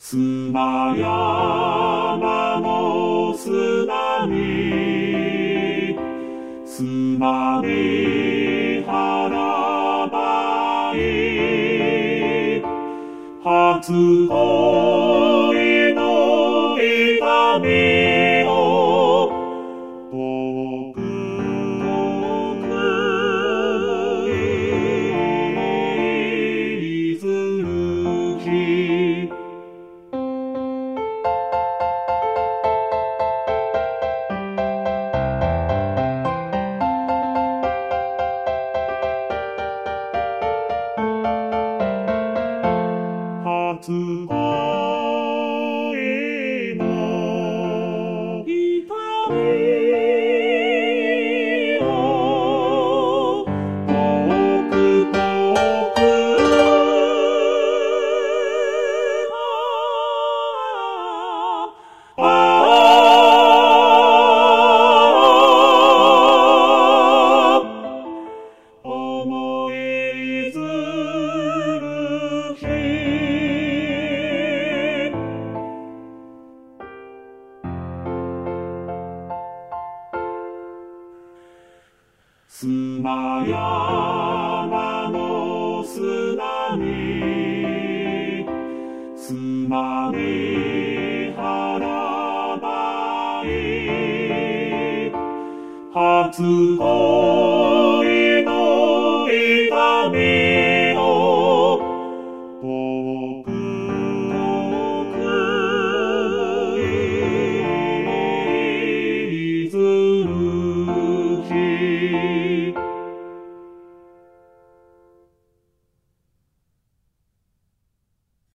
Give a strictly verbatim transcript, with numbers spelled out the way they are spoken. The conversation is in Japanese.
砂山の砂に砂で腹ばい初恋の痛みを遠く遠くいずる日初恋の痛みを遠く遠くああ思いずる日砂山の砂に砂で腹ばい初恋